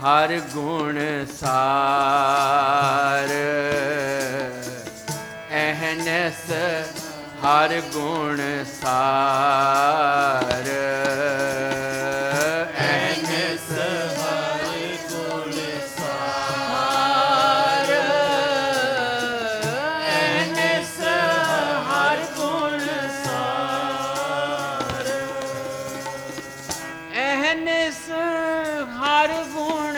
ਹਰ ਗੁਣ ਸਾਰ ਅਹਨਸ ਹਰ ਗੁਣ ਸਾਰ ਅਹਨਸ ਹਰ ਗੁਣ ਸਾਰ ਅਹਨਸ ਹਰ ਗੁਣ ਸਾਰ ਅਹਨਸ ਹਰ ਗੁਣ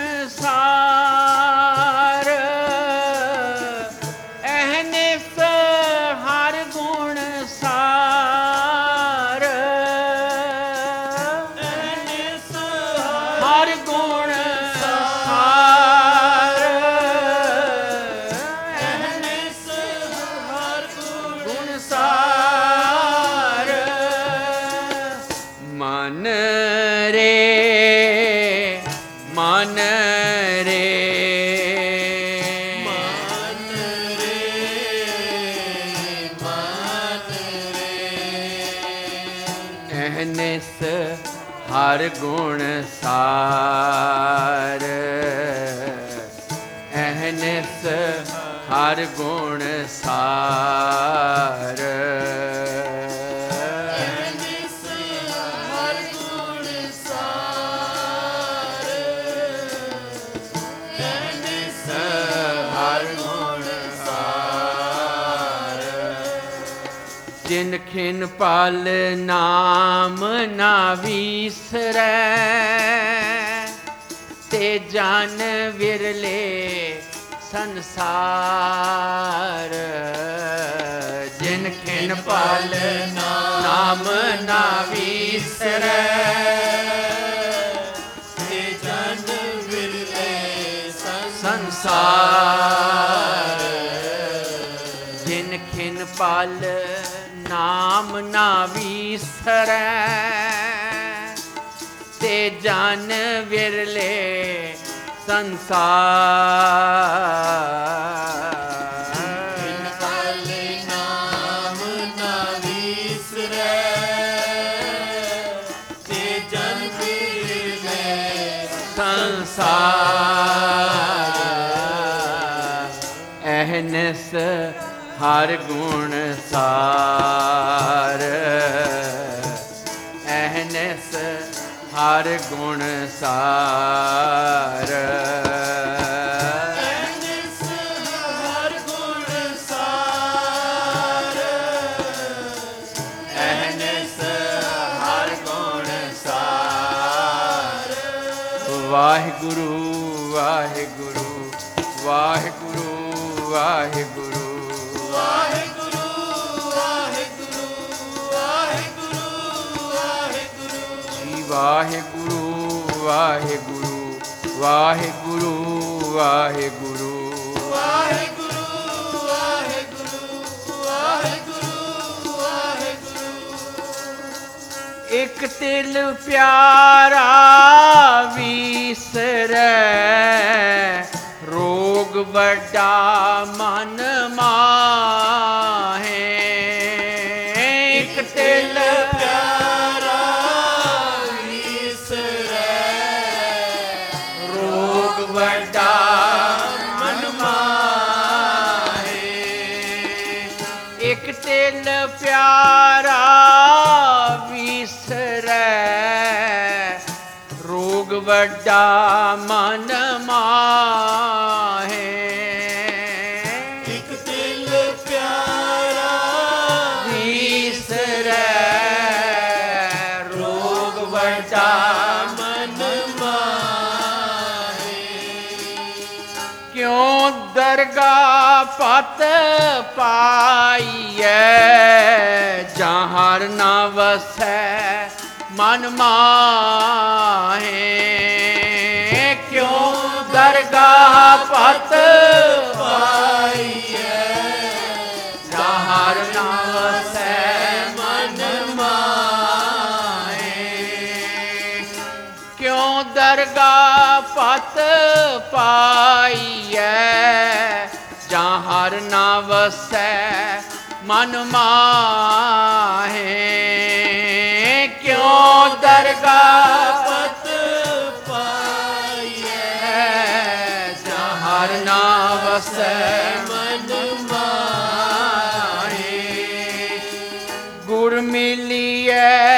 ਸਾਰ ਅਹਨਿਸ ਹਰ ਗੁਣ ਸਾਰ ਅਹਨਿਸ ਹਰ ਗੁਣ ਸਾਰ ਅਹਨਿਸ ਹਰ ਗੁਣ ਸਾਰ ਮਨ ਰੇ ਮਨ ਰੇ ਮਨ ਰੇ ਮਨ ਰੇ ਅਹਨਿਸ ਹਰ ਗੁਣ ਸਾਰ ਅਹਨਿਸ ਹਰ ਗੁਣ ਸਾਰ ਜਿਨ ਖਿਨ ਪਲ ਨਾਮ ਨਾ ਵੀਸਰੈ ਤੇ ਜਨ ਵਿਰਲੇ ਸੰਸਾਰ ਜਿਨ ਖਿਨ ਪਲ ਨਾਮ ਨਾ ਵੀਸਰੈ ਤੇ ਜਨ ਵਿਰਲੇ ਸੰਸਾਰ ਜਿਨ ਖਿਨ ਪਲ ਨਾਮ ਨਾ ਵੀਸਰੈ ਤੇ ਜਨ ਵਿਰਲੇ ਸੰਸਾਰ ਜਿਨ ਪਲ ਨਾਮ ਨਾ ਵੀਸਰੈ ਤੇ ਜਨ ਵਿਰਲੇ ਸੰਸਾਰ ਅਹਨਿਸ ਹਰ ਗੁਣ ਸਾਰ ਅਹਨਿਸ ਹਰ ਗੁਣ ਸਾਰ ਅਹਨਿਸ ਹਰ ਗੁਣ ਸਾਰ ਅਹਨਿਸ ਹਰ ਗੁਣ ਸਾਰ ਵਾਹਿਗੁਰੂ ਵਾਹਿਗੁਰੂ ਵਾਹਿਗੁਰੂ ਵਾਹਿਗੁਰੂ ਵਾਹਿਗੁਰੂ ਵਾਹਿਗੁਰੂ ਵਾਹਿਗੁਰੂ ਵਾਹਿਗੁਰੂ ਜੀ ਵਾਹਿਗੁਰੂ ਵਾਹਿਗੁਰੂ ਵਾਹਿਗੁਰੂ ਵਾਹਿਗੁਰੂ ਵਾਹਿਗੁਰੂ ਵਾਹਿਗੁਰੂ ਵਾਹਿਗੁਰੂ ਵਾਹਿਗੁਰੂ ਇਕ ਤਿਲ ਪਿਆਰਾ ਵੀਸਰੈ ਰੋਗ ਵੱਡਾ ਮਨ ਮਾਹੇ ਇਕ ਤਿਲ ਪਿਆਰਾ ਵੀਸਰੈ ਰੋਗ ਵੱਡਾ ਮਨ ਮਾਹੇ ਇਕ ਤਿਲ ਪਿਆਰਾ ਵੀਸਰੈ ਰੋਗ ਵੱਡਾ ਮਨ ਮਾਹੇ ਇਕ ਤਿਲ ਪਿਆਰਾ ਵੀਸਰੈ ਰੋਗ ਵੱਡਾ ਮਨ ਮਾਹੇ ਕਿਉ ਦਰਗਾਹ ਪਤ ਪਾਈਐ ਜਹਰ ਨਾ ਵਸੈ ਮਨ ਮਾਹੇ ਕਿਉ ਦਰਗਾਹ ਪਤ ਪਾਈਐ ਜਹਰ ਨਾ ਵਸੈ ਮਨ ਮਾਹੇ ਕਿਉ ਦਰਗਾਹ ਪਤ ਪਾਈਐ ਜਹਰ ਨਾ ਵਸੈ ਮਨ ਮਾਹੇ ਕਿਉ ਦਰਗਾਹ ਪਤ ਪਾਈਐ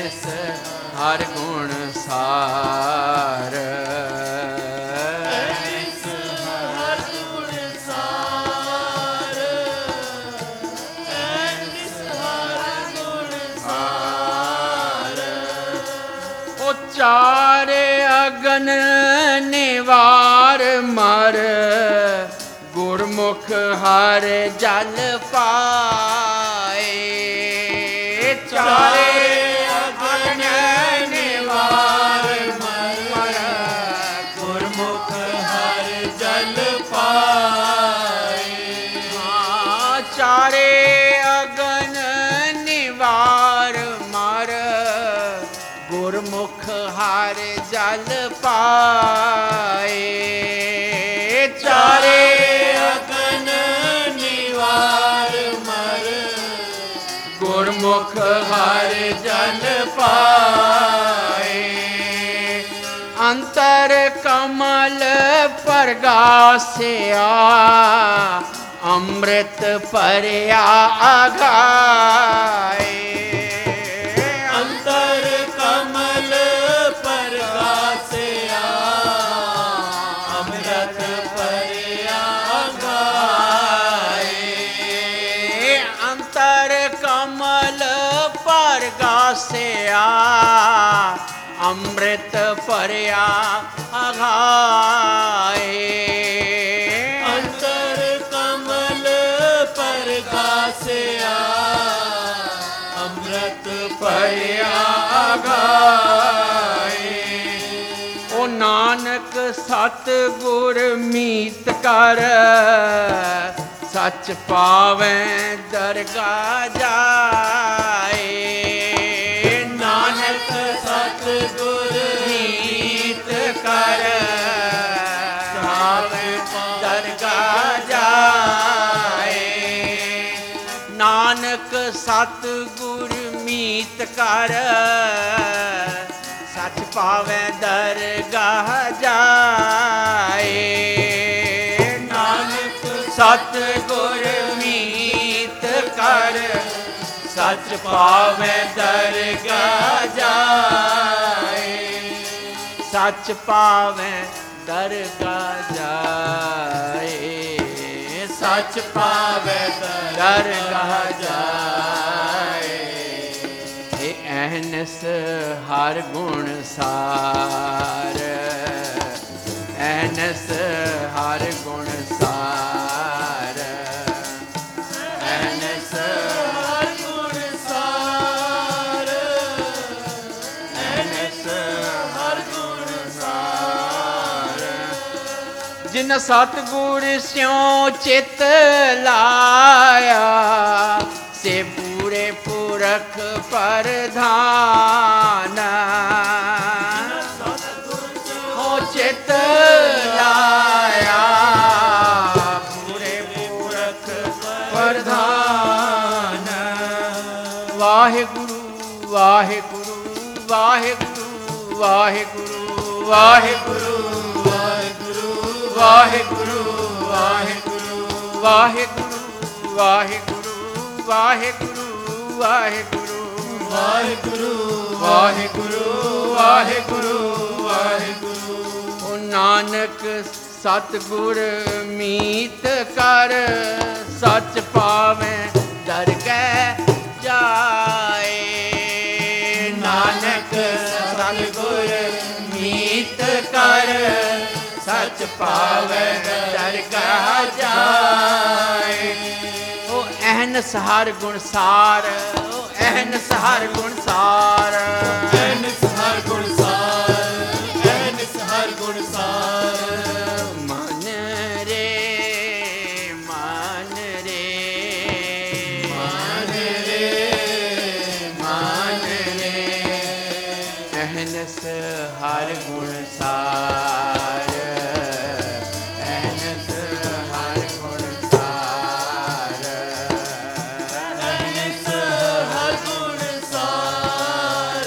ਅਹਨਿਸ ਹਰ ਗੁਣ ਸਾਰ ਅਹਨਿਸ ਹਰ ਗੁਣ ਸਾਰ ਅਹਨਿਸ ਹਰ ਗੁਣ ਸਾਰ ਉਹ ਚਾਰੇ ਅਗਨ ਨਿਵਾਰ ਮਰ ਗੁਰਮੁਖ ਹਰ ਜਲ ਪਾਏ ਚਾਰੇ ਅਗਨ ਨਿਵਾਰ ਮਰ ਗੁਰਮੁਖ ਹਰ ਜਲ ਪਾਏ ਹਾਂ ਚਾਰੇ ਅਗਨ ਨਿਵਾਰ ਮਰ ਗੁਰਮੁਖ ਹਰ ਜਲ ਪਾਏ ਚਾਰੇ ਅਗਨ ਨਿਵਾਰ ਮਰ ਗੁਰਮੁਖ ਹਰ ਜਲ ਪਾਏ ਅੰਤਰ ਕਮਲ ਪਰਗਾਸਿਆ ਅੰਮ੍ਰਿਤ ਭਰਿਆ ਅਗਾਏ ਅੰਤਰ ਕਮਲ ਪਰਗਾਸਿਆ ਅੰਮ੍ਰਿਤ ਭਰਿਆ ਗਾਏ ਅੰਤਰ ਕਮਲ ਪਰਗਾਸਿਆ ਅੰਮ੍ਰਿਤ ਭਰਿਆ ਅਗਾਏ ਅੰਤਰ ਕਮਲ ਪਰਗਾਸਿਆ ਅੰਮ੍ਰਿਤ ਭਰਿਆ ਗਾਏ ਉਹ ਨਾਨਕ ਸਤ ਗੁਰ ਮੀਤ ਕਰ ਸੱਚ ਪਾਵੈ ਦਰਗਾ ਜਾਏ ਨਾਨਕ ਸਤ ਗੁਰ ਮੀਤ ਕਰ ਪਾਵੈ ਦਰਗਾ ਜਾਏ ਨਾਨਕ ਸਤ ਗੁਰ ਮੀਤ ਕਰ ਸੱਚ ਪਾਵੈ ਦਰਗਾਹ ਜਾਏ ਨਾਨਕ ਸਤ ਗੁਰ ਮੀਤ ਕਰ ਸੱਚ ਪਾਵੈ ਦਰਗਾਹ ਜਾਏ ਸੱਚ ਪਾਵੈ ਦਰਗਾਹ ਜਾਏ ਸੱਚ ਪਾਵੈ ਦਰਗਾਹ ਜਾਏ ਇਹ ਅਹਨਿਸ ਹਰ ਗੁਣ ਸਾਰ ਅਹਨਿਸ ਹਰ ਗੁਣ ਸਾਰ ਅਹਨਿਸ ਹਰ ਗੁਣ ਸਾਰ ਅਹਨਿਸ ਹਰ ਗੁਣ ਸਾਰ ਜਿਨ ਸਤਿਗੁਰ ਸਿਉ ਚਿਤ ਲਾਇਆ ਸੇ ਪੂਰੇ ਪੁਰਖ ਪ੍ਰਧਾਨ ਹੋ ਚਿਤ ਲਾਇਆ ਪੂਰੇ ਪੁਰਖ ਪ੍ਰਧਾਨ ਵਾਹਿਗੁਰੂ ਵਾਹਿਗੁਰੂ ਵਾਹਿਗੁਰੂ ਵਾਹਿਗੁਰੂ ਵਾਹਿਗੁਰੂ ਵਾਹਿਗੁਰੂ ਵਾਹਿਗੁਰੂ ਵਾਹਿਗੁਰੂ ਵਾਹਿਗੁਰੂ ਵਾਹਿਗੁਰੂ ਵਾਹਿਗੁਰੂ ਵਾਹਿਗੁਰੂ ਵਾਹਿਗੁਰੂ ਵਾਹਿਗੁਰੂ ਵਾਹਿਗੁਰੂ ਓ ਨਾਨਕ ਸਤਿਗੁਰ ਮੀਤ ਕਰ ਸੱਚ ਪਾਵੇਂ ਦਰਗਹਿ ਜਾਏ ਨਾਨਕ ਸਤਿਗੁਰ ਮੀਤ ਕਰ ਸੱਚ ਪਾਵੇ ਦਰਗਾਹ ਜਾਏ ਓ ਅਹਨਿਸ ਹਰ ਗੁਣ ਸਾਰ ਓ ਅਹਨਿਸ ਹਰ ਗੁਣ ਸਾਰ ਅਹਨਿਸ ਹਰ ਗੁਣ ਸਾਰ ਅਹਨਿਸ ਹਰ ਗੁਣ ਸਾਰ ਮਨ ਰੇ ਮਨ ਰੇ ਮਨ ਰੇ ਮਨ ਰੇ ਅਹਨਿਸ ਹਰ ਗੁਣ ਸਾਰ ਅਹਨਿਸ ਹਰ ਗੁਣ ਸਾਰ ਅਹਨਿਸ ਹਰ ਗੁਣ ਸਾਰ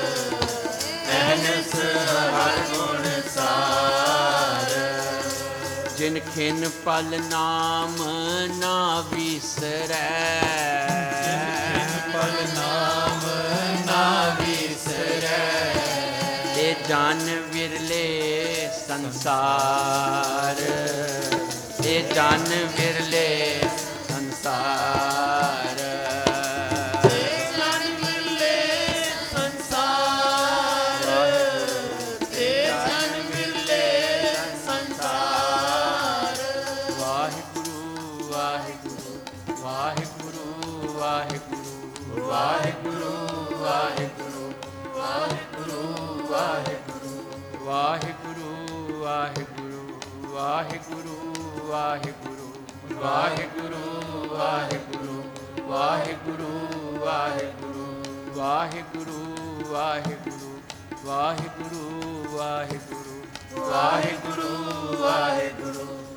ਅਹਨਿਸ ਹਰ ਗੁਣ ਸਾਰ ਜਿਨ ਖਿਨ ਪਲ ਨਾਮ ਨਾ ਵਿਸਰੈ ਪਲ ਨਾਮ ਨਾ ਵਿਸਰੈ ਜਨ ਵਿਰਲੇ ਸੰਸਾਰ, ਇਹ ਜਨ ਵਿਰਲੇ ਸੰਸਾਰ। ਵਾਹਿਗੁਰੂ ਵਾਹਿਗੁਰੂ ਵਾਹਿਗੁਰੂ ਵਾਹਿਗੁਰੂ ਵਾਹਿਗੁਰੂ ਵਾਹਿਗੁਰੂ ਵਾਹਿਗੁਰੂ ਵਾਹਿਗੁਰੂ ਵਾਹਿਗੁਰੂ ਵਾਹਿਗੁਰੂ ਵਾਹਿਗੁਰੂ ਵਾਹਿਗੁਰੂ ਵਾਹਿਗੁਰੂ ਵਾਹਿਗੁਰੂ ਵਾਹਿਗੁਰੂ ਵਾਹਿਗੁਰੂ ਵਾਹਿਗੁਰੂ ਵਾਹਿਗੁਰੂ